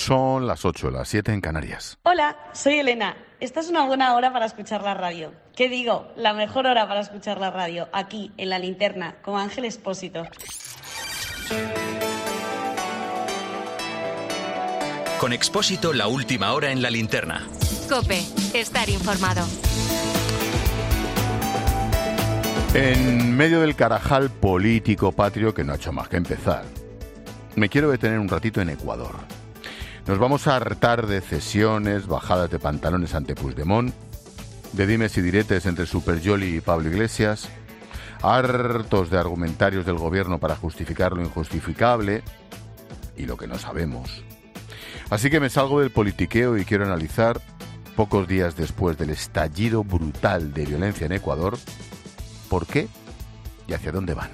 Son las 8, las 7 en Canarias. Hola, soy Elena. Esta es una buena hora para escuchar la radio. ¿Qué digo? La mejor hora para escuchar la radio, aquí, en La Linterna, con Ángel Expósito. Con Expósito, la última hora en La Linterna. COPE, estar informado. En medio del carajal político patrio que no ha hecho más que empezar, me quiero detener un ratito en Ecuador. Nos vamos a hartar de cesiones, bajadas de pantalones ante Puigdemont, de dimes y diretes entre Superyoli y Pablo Iglesias, hartos de argumentarios del gobierno para justificar lo injustificable y lo que no sabemos. Así que me salgo del politiqueo y quiero analizar, pocos días después del estallido brutal de violencia en Ecuador, por qué y hacia dónde van.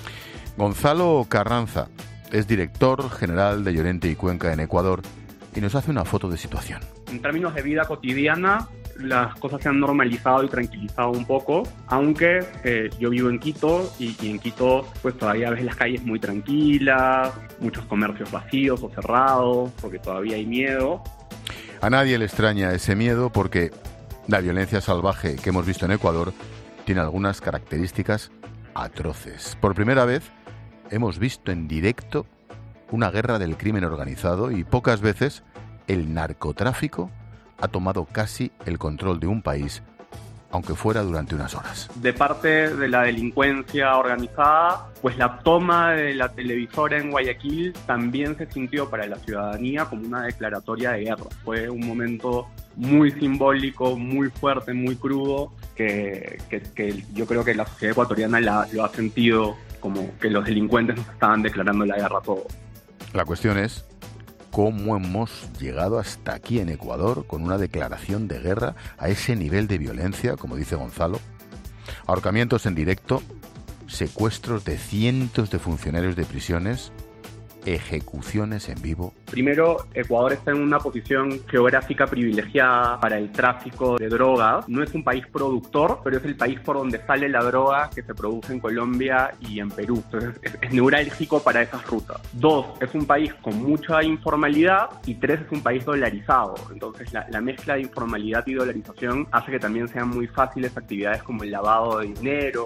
Gonzalo Carranza es director general de Llorente y Cuenca en Ecuador y nos hace una foto de situación. En términos de vida cotidiana, las cosas se han normalizado y tranquilizado un poco, aunque yo vivo en Quito y en Quito pues todavía ves las calles muy tranquilas, muchos comercios vacíos o cerrados, porque todavía hay miedo. A nadie le extraña ese miedo porque la violencia salvaje que hemos visto en Ecuador tiene algunas características atroces. Por primera vez hemos visto en directo una guerra del crimen organizado y pocas veces el narcotráfico ha tomado casi el control de un país, aunque fuera durante unas horas. De parte de la delincuencia organizada, pues la toma de la televisora en Guayaquil también se sintió para la ciudadanía como una declaratoria de guerra. Fue un momento muy simbólico, muy fuerte, muy crudo, que yo creo que la sociedad ecuatoriana lo ha sentido como que los delincuentes nos estaban declarando la guerra a todos. La cuestión es cómo hemos llegado hasta aquí en Ecuador con una declaración de guerra a ese nivel de violencia, como dice Gonzalo. Ahorcamientos en directo, secuestros de cientos de funcionarios de prisiones, ejecuciones en vivo. Primero, Ecuador está en una posición geográfica privilegiada para el tráfico de drogas. No es un país productor, pero es el país por donde sale la droga que se produce en Colombia y en Perú. Entonces, es neurálgico para esas rutas. 2, es un país con mucha informalidad. Y 3, es un país dolarizado. Entonces, la mezcla de informalidad y dolarización hace que también sean muy fáciles actividades como el lavado de dinero.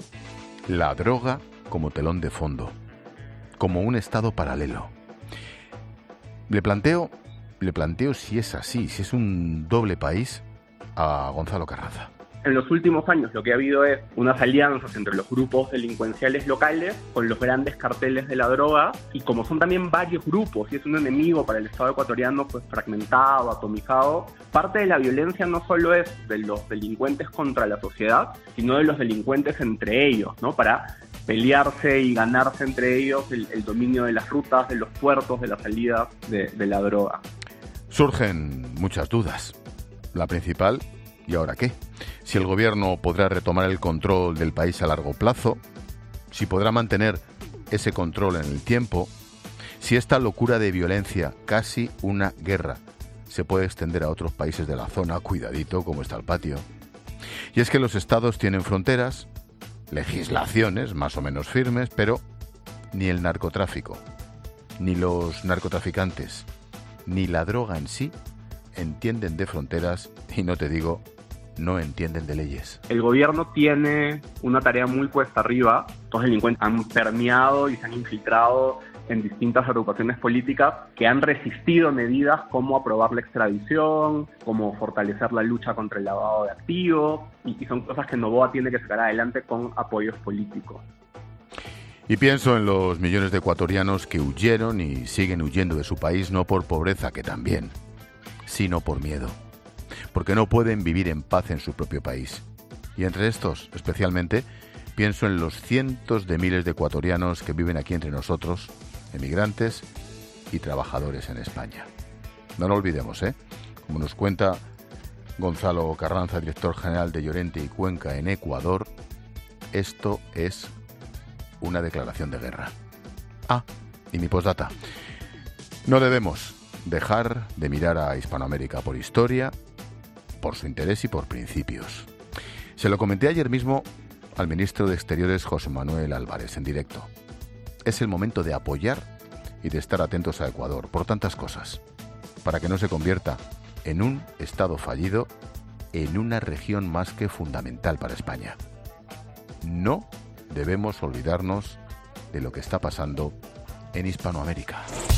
La droga como telón de fondo, como un estado paralelo. Le planteo si es así, si es un doble país a Gonzalo Carranza. En los últimos años lo que ha habido es unas alianzas entre los grupos delincuenciales locales con los grandes carteles de la droga, y como son también varios grupos y es un enemigo para el Estado ecuatoriano pues fragmentado, atomizado, parte de la violencia no solo es de los delincuentes contra la sociedad, sino de los delincuentes entre ellos, ¿no? Para pelearse y ganarse entre ellos el dominio de las rutas, de los puertos, de la salida de la droga. Surgen muchas dudas. La principal, ¿y ahora qué? Si el gobierno podrá retomar el control del país a largo plazo, si podrá mantener ese control en el tiempo, si esta locura de violencia, casi una guerra, se puede extender a otros países de la zona, cuidadito como está el patio. Y es que los estados tienen fronteras, legislaciones más o menos firmes, pero ni el narcotráfico, ni los narcotraficantes, ni la droga en sí entienden de fronteras y no te digo, no entienden de leyes. El gobierno tiene una tarea muy cuesta arriba. Los delincuentes han permeado y se han infiltrado en distintas agrupaciones políticas que han resistido medidas como aprobar la extradición, como fortalecer la lucha contra el lavado de activos, y son cosas que Noboa tiene que sacar adelante con apoyos políticos. Y pienso en los millones de ecuatorianos que huyeron y siguen huyendo de su país, no por pobreza, que también, sino por miedo, porque no pueden vivir en paz en su propio país. Y entre estos, especialmente, pienso en los cientos de miles de ecuatorianos que viven aquí entre nosotros, emigrantes y trabajadores en España. No lo olvidemos, como nos cuenta Gonzalo Carranza, director general de Llorente y Cuenca en Ecuador, esto es una declaración de guerra. Y mi postdata. No debemos dejar de mirar a Hispanoamérica por historia, por su interés y por principios. Se lo comenté ayer mismo al ministro de Exteriores José Manuel Álvarez en directo. Es el momento de apoyar y de estar atentos a Ecuador por tantas cosas. para que no se convierta en un Estado fallido en una región más que fundamental para España. No debemos olvidarnos de lo que está pasando en Hispanoamérica.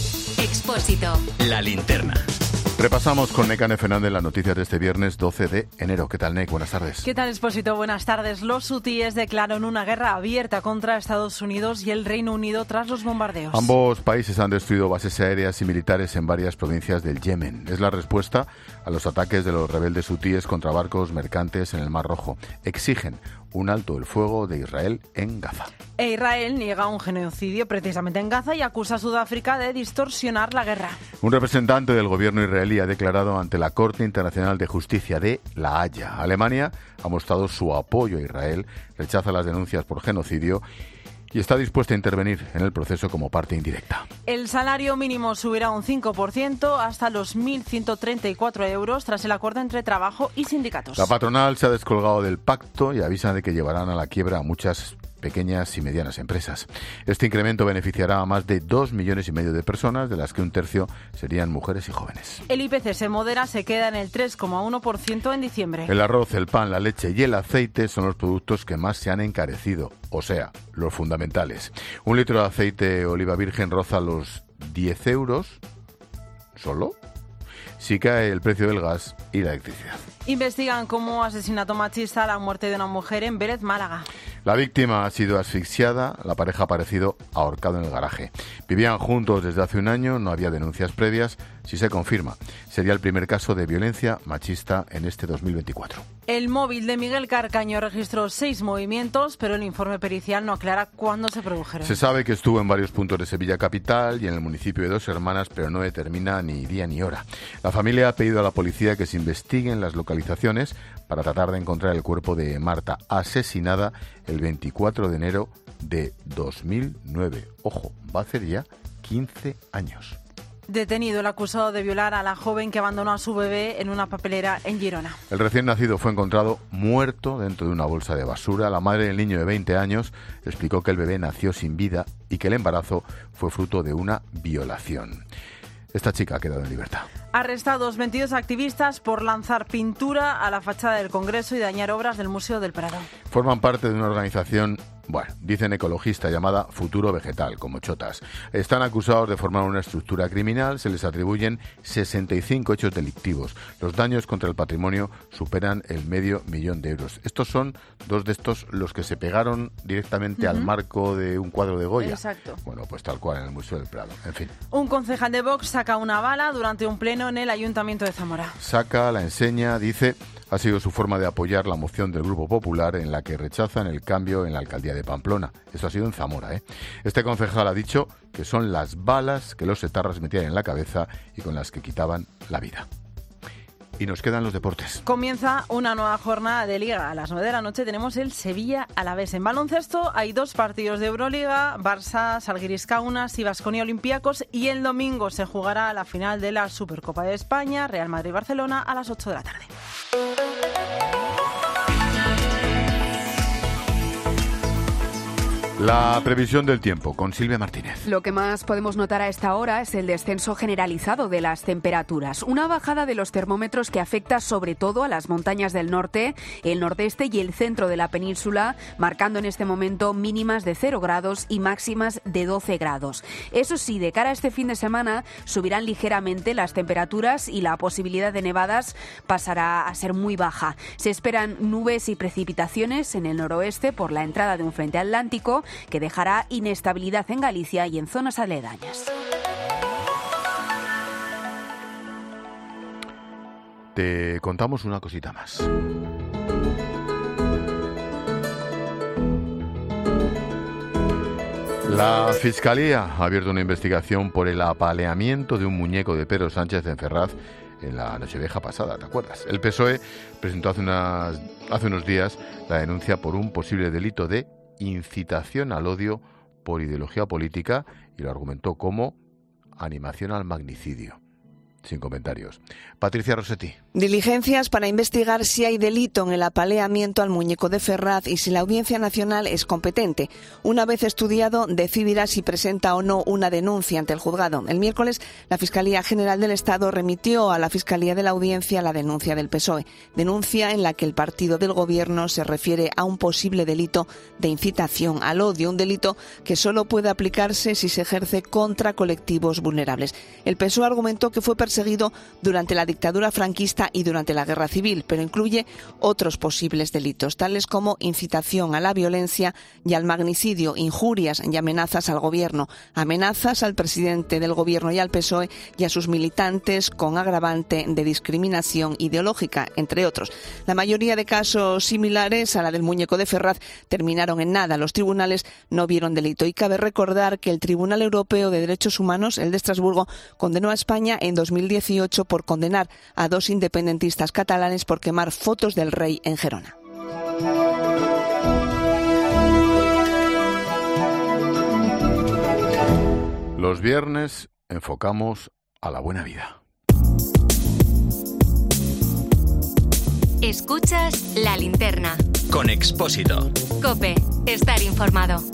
Expósito. La linterna. Repasamos con Nekane Fernández las noticias de este viernes 12 de enero. ¿Qué tal, Nek? Buenas tardes. ¿Qué tal, Expósito? Buenas tardes. Los hutíes declaran una guerra abierta contra Estados Unidos y el Reino Unido tras los bombardeos. Ambos países han destruido bases aéreas y militares en varias provincias del Yemen. Es la respuesta a los ataques de los rebeldes hutíes contra barcos mercantes en el Mar Rojo. Exigen un alto el fuego de Israel en Gaza. E Israel niega un genocidio precisamente en Gaza y acusa a Sudáfrica de distorsionar la guerra. Un representante del gobierno israelí ha declarado ante la Corte Internacional de Justicia de La Haya. Alemania ha mostrado su apoyo a Israel, rechaza las denuncias por genocidio y está dispuesta a intervenir en el proceso como parte indirecta. El salario mínimo subirá un 5% hasta los 1.134 euros tras el acuerdo entre trabajo y sindicatos. La patronal se ha descolgado del pacto y avisa de que llevarán a la quiebra a muchas pequeñas y medianas empresas. Este incremento beneficiará a más de 2,5 millones de personas, de las que un tercio serían mujeres y jóvenes. El IPC se modera, se queda en el 3,1% en diciembre. El arroz, el pan, la leche y el aceite son los productos que más se han encarecido, o sea, los fundamentales. Un litro de aceite oliva virgen roza los 10 euros, ¿solo? Si cae el precio del gas y la electricidad. Investigan como asesinato machista la muerte de una mujer en Vélez, Málaga. La víctima ha sido asfixiada, la pareja ha aparecido ahorcado en el garaje. Vivían juntos desde hace un año, no había denuncias previas. Si se confirma, sería el primer caso de violencia machista en este 2024. El móvil de Miguel Carcaño registró 6 movimientos, pero el informe pericial no aclara cuándo se produjeron. Se sabe que estuvo en varios puntos de Sevilla capital y en el municipio de Dos Hermanas, pero no determina ni día ni hora. La familia ha pedido a la policía que se investiguen las localizaciones para tratar de encontrar el cuerpo de Marta, asesinada el 24 de enero de 2009. Ojo, va a hacer ya 15 años. Detenido el acusado de violar a la joven que abandonó a su bebé en una papelera en Girona. El recién nacido fue encontrado muerto dentro de una bolsa de basura. La madre del niño de 20 años explicó que el bebé nació sin vida y que el embarazo fue fruto de una violación. Esta chica ha quedado en libertad. Arrestados 22 activistas por lanzar pintura a la fachada del Congreso y dañar obras del Museo del Prado. Forman parte de una organización, dicen ecologista, llamada Futuro Vegetal, como chotas. Están acusados de formar una estructura criminal, se les atribuyen 65 hechos delictivos. Los daños contra el patrimonio superan el $500,000 de euros. Estos son dos de estos los que se pegaron directamente al marco de un cuadro de Goya. Exacto. Bueno, pues tal cual en el Museo del Prado. En fin. Un concejal de Vox saca una bala durante un pleno en el Ayuntamiento de Zamora. Saca, la enseña, dice, ha sido su forma de apoyar la moción del Grupo Popular en la que rechazan el cambio en la alcaldía de Pamplona. Eso ha sido en Zamora, ¿eh? Este concejal ha dicho que son las balas que los etarras metían en la cabeza y con las que quitaban la vida. Y nos quedan los deportes. Comienza una nueva jornada de Liga. A las 9 de la noche tenemos el Sevilla-Alavés. En baloncesto hay 2 partidos de Euroliga, Barça, Žalgiris Kaunas y Baskonia Olympiacos. Y el domingo se jugará la final de la Supercopa de España, Real Madrid-Barcelona, a las 8 de la tarde. La previsión del tiempo con Silvia Martínez. Lo que más podemos notar a esta hora es el descenso generalizado de las temperaturas. Una bajada de los termómetros que afecta sobre todo a las montañas del norte, el nordeste y el centro de la península, marcando en este momento mínimas de 0 grados y máximas de 12 grados. Eso sí, de cara a este fin de semana subirán ligeramente las temperaturas y la posibilidad de nevadas pasará a ser muy baja. Se esperan nubes y precipitaciones en el noroeste por la entrada de un frente atlántico que dejará inestabilidad en Galicia y en zonas aledañas. Te contamos una cosita más. La Fiscalía ha abierto una investigación por el apaleamiento de un muñeco de Pedro Sánchez en Ferraz en la Nochevieja pasada, ¿te acuerdas? El PSOE presentó hace unos días la denuncia por un posible delito de incitación al odio por ideología política y lo argumentó como animación al magnicidio. sin comentarios. Patricia Rossetti. Diligencias para investigar si hay delito en el apaleamiento al muñeco de Ferraz y si la Audiencia Nacional es competente. Una vez estudiado, decidirá si presenta o no una denuncia ante el juzgado. El miércoles, la Fiscalía General del Estado remitió a la Fiscalía de la Audiencia la denuncia del PSOE. Denuncia en la que el partido del Gobierno se refiere a un posible delito de incitación al odio, un delito que solo puede aplicarse si se ejerce contra colectivos vulnerables. El PSOE argumentó que fue perseguido durante la dictadura franquista y durante la Guerra Civil, pero incluye otros posibles delitos, tales como incitación a la violencia y al magnicidio, injurias y amenazas al Gobierno, amenazas al presidente del Gobierno y al PSOE y a sus militantes con agravante de discriminación ideológica, entre otros. La mayoría de casos similares a la del muñeco de Ferraz terminaron en nada. Los tribunales no vieron delito y cabe recordar que el Tribunal Europeo de Derechos Humanos, el de Estrasburgo, condenó a España en 2018 por condenar a 2 independentistas catalanes por quemar fotos del rey en Gerona. Los viernes enfocamos a la buena vida. Escuchas La Linterna. Con Expósito. COPE. Estar informado.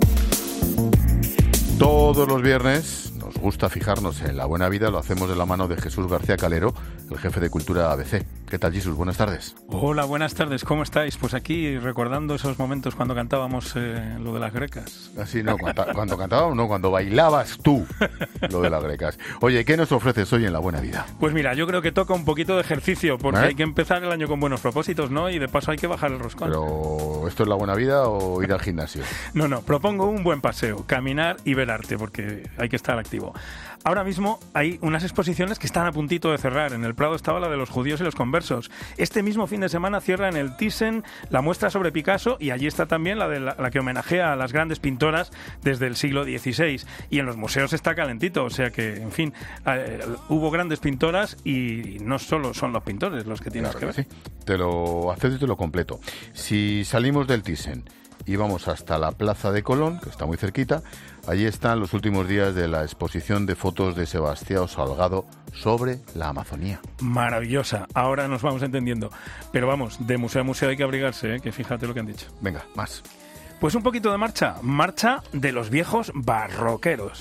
Todos los viernes nos gusta fijarnos en la buena vida, lo hacemos de la mano de Jesús García Calero, el jefe de Cultura ABC. ¿Qué tal, Jesús? Buenas tardes. Hola, buenas tardes. ¿Cómo estáis? Pues aquí recordando esos momentos cuando cantábamos lo de las grecas. Así no, cuando cantábamos, no, cuando bailabas tú lo de las grecas. Oye, ¿qué nos ofreces hoy en la buena vida? Pues mira, yo creo que toca un poquito de ejercicio, porque hay que empezar el año con buenos propósitos, ¿no? Y de paso hay que bajar el roscón. Pero, ¿esto es la buena vida o ir al gimnasio? No, propongo un buen paseo, caminar y ver arte, porque hay que estar activo. Ahora mismo hay unas exposiciones que están a puntito de cerrar. En el Prado estaba la de los judíos y los conversos. Este mismo fin de semana cierra en el Thyssen la muestra sobre Picasso, y allí está también la que homenajea a las grandes pintoras desde el siglo XVI. Y en los museos está calentito, o sea que, en fin, hubo grandes pintoras y no solo son los pintores los que tienes que ver. Sí. Te lo acepto y te lo completo. Si salimos del Thyssen y vamos hasta la Plaza de Colón, que está muy cerquita, allí están los últimos días de la exposición de fotos de Sebastião Salgado sobre la Amazonía. Maravillosa, ahora nos vamos entendiendo. Pero vamos, de museo a museo hay que abrigarse, ¿eh? Que fíjate lo que han dicho. Venga, más. Pues un poquito de marcha de los viejos barroqueros.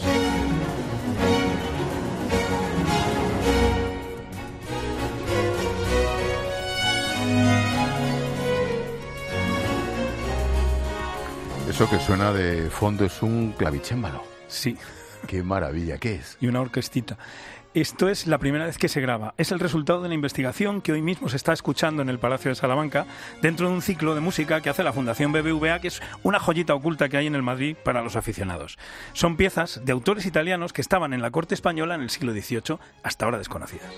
Eso que suena de fondo es un clavicémbalo. Sí. Qué maravilla, ¿qué es? Y una orquestita. Esto es la primera vez que se graba. Es el resultado de una investigación que hoy mismo se está escuchando en el Palacio de Salamanca, dentro de un ciclo de música que hace la Fundación BBVA, que es una joyita oculta que hay en el Madrid para los aficionados. Son piezas de autores italianos que estaban en la corte española en el siglo XVIII, hasta ahora desconocidas.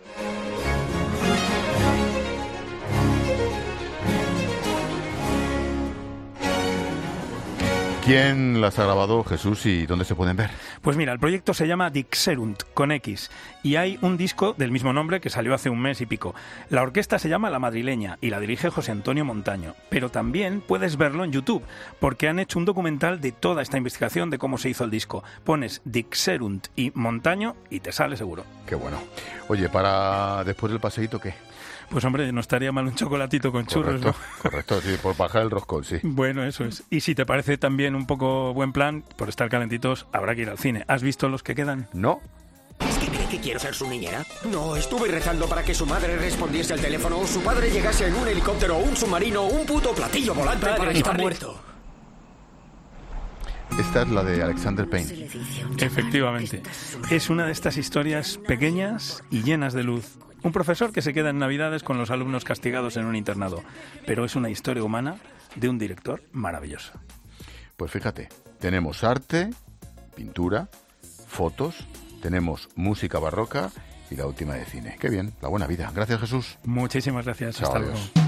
¿Quién las ha grabado, Jesús, y dónde se pueden ver? Pues mira, el proyecto se llama Dixerunt, con X, y hay un disco del mismo nombre que salió hace un mes y pico. La orquesta se llama La Madrileña y la dirige José Antonio Montaño, pero también puedes verlo en YouTube, porque han hecho un documental de toda esta investigación de cómo se hizo el disco. Pones Dixerunt y Montaño y te sale seguro. Qué bueno. Oye, para después del paseíto, ¿qué? Pues hombre, no estaría mal un chocolatito con churros, ¿no? Correcto, sí, por bajar el roscón, sí. Bueno, eso es. Y si te parece también un poco buen plan, por estar calentitos, habrá que ir al cine. ¿Has visto los que quedan? No. ¿Es que cree que quiero ser su niñera? No, estuve rezando para que su madre respondiese al teléfono o su padre llegase en un helicóptero o un submarino o un puto platillo volante para está muerto. Esta es la de Alexander Payne. Efectivamente. Es una de estas historias pequeñas y llenas de luz. Un profesor que se queda en Navidades con los alumnos castigados en un internado. Pero es una historia humana de un director maravilloso. Pues fíjate, tenemos arte, pintura, fotos, tenemos música barroca y la última de cine. Qué bien, la buena vida. Gracias, Jesús. Muchísimas gracias. Chao, hasta adiós. luego.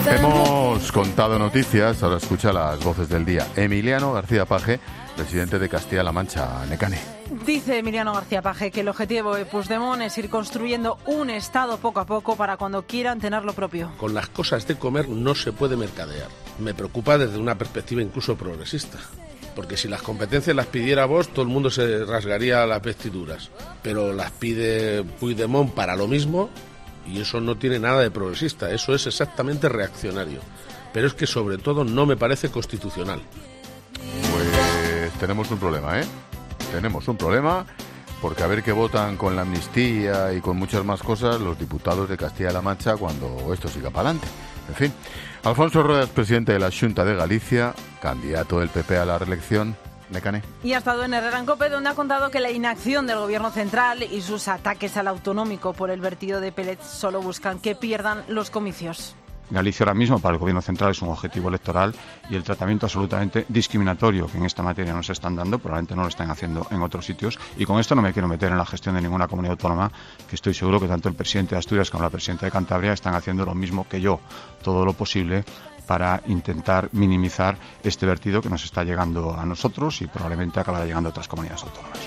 Hemos contado noticias, ahora escucha las voces del día. Emiliano García Paje, presidente de Castilla-La Mancha, Nekane. Dice Emiliano García Paje que el objetivo de Puigdemont es ir construyendo un Estado poco a poco para cuando quieran tener lo propio. Con las cosas de comer no se puede mercadear. Me preocupa desde una perspectiva incluso progresista. Porque si las competencias las pidiera Vox, todo el mundo se rasgaría las vestiduras. Pero las pide Puigdemont para lo mismo y eso no tiene nada de progresista. Eso es exactamente reaccionario. Pero es que sobre todo no me parece constitucional. Pues tenemos un problema, ¿eh? Tenemos un problema porque a ver qué votan con la amnistía y con muchas más cosas los diputados de Castilla-La Mancha cuando esto siga para adelante. En fin, Alfonso Ruedas, presidente de la Xunta de Galicia, candidato del PP a la reelección. Nekane. Y ha estado en Herrera en COPE, donde ha contado que la inacción del gobierno central y sus ataques al autonómico por el vertido de pellets solo buscan que pierdan los comicios. Galicia ahora mismo para el Gobierno central es un objetivo electoral y el tratamiento absolutamente discriminatorio que en esta materia nos están dando, probablemente no lo están haciendo en otros sitios. Y con esto no me quiero meter en la gestión de ninguna comunidad autónoma, que estoy seguro que tanto el presidente de Asturias como la presidenta de Cantabria están haciendo lo mismo que yo, todo lo posible para intentar minimizar este vertido que nos está llegando a nosotros y probablemente acabará llegando a otras comunidades autónomas.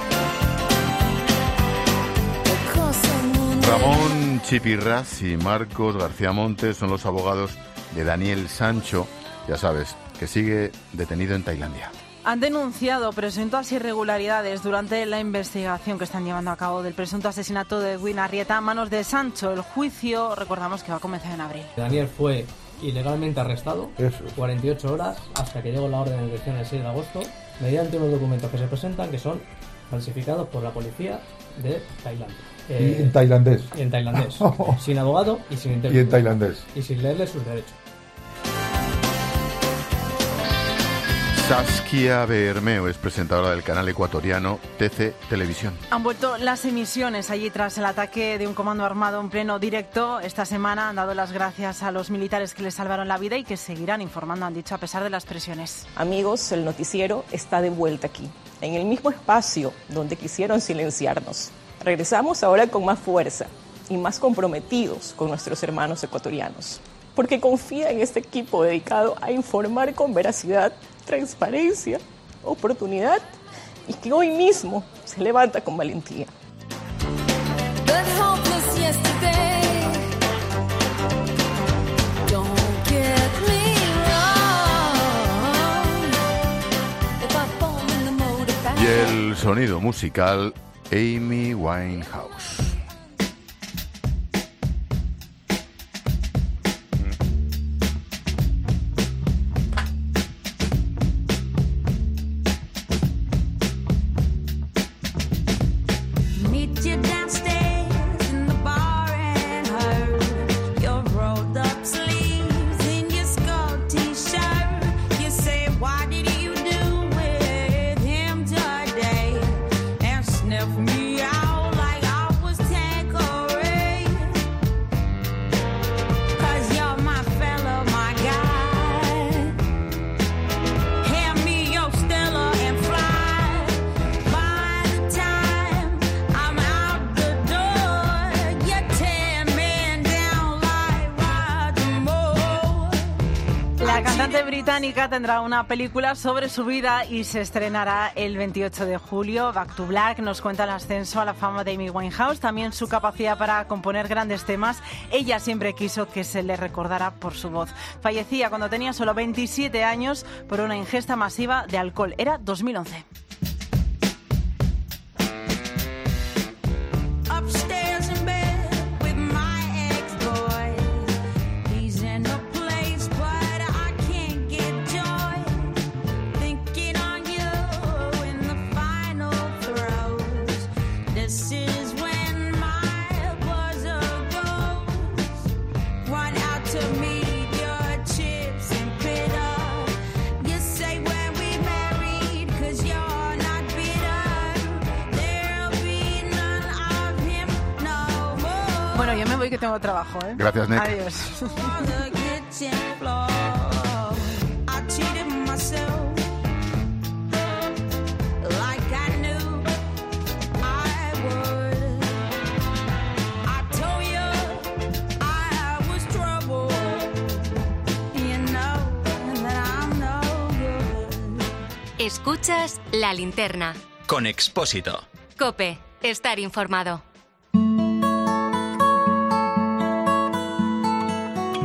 Ramón Chipirras y Marcos García Montes son los abogados de Daniel Sancho, ya sabes, que sigue detenido en Tailandia. Han denunciado presuntas irregularidades durante la investigación que están llevando a cabo del presunto asesinato de Edwin Arrieta a manos de Sancho. El juicio, recordamos que va a comenzar en abril. Daniel fue ilegalmente arrestado 48 horas hasta que llegó la orden de detención el 6 de agosto mediante unos documentos que se presentan que son falsificados por la policía de Tailandia. En tailandés. En tailandés. Sin abogado y sin intérprete. Y en tailandés. Y sin leerle sus derechos. Saskia Bermeo es presentadora del canal ecuatoriano TC Televisión. Han vuelto las emisiones allí tras el ataque de un comando armado en pleno directo. Esta semana han dado las gracias a los militares que les salvaron la vida y que seguirán informando, han dicho, a pesar de las presiones. Amigos, el noticiero está de vuelta aquí, en el mismo espacio donde quisieron silenciarnos. Regresamos ahora con más fuerza y más comprometidos con nuestros hermanos ecuatorianos, porque confía en este equipo dedicado a informar con veracidad, transparencia, oportunidad y que hoy mismo se levanta con valentía. Y el sonido musical Amy Winehouse. Tendrá una película sobre su vida y se estrenará el 28 de julio. Back to Black nos cuenta el ascenso a la fama de Amy Winehouse, también su capacidad para componer grandes temas. Ella siempre quiso que se le recordara por su voz. Fallecía cuando tenía solo 27 años por una ingesta masiva de alcohol. Era 2011. Bueno, yo me voy que tengo trabajo, ¿eh? Gracias, Nick. Adiós. Escuchas La Linterna. Con Expósito. COPE. Estar informado.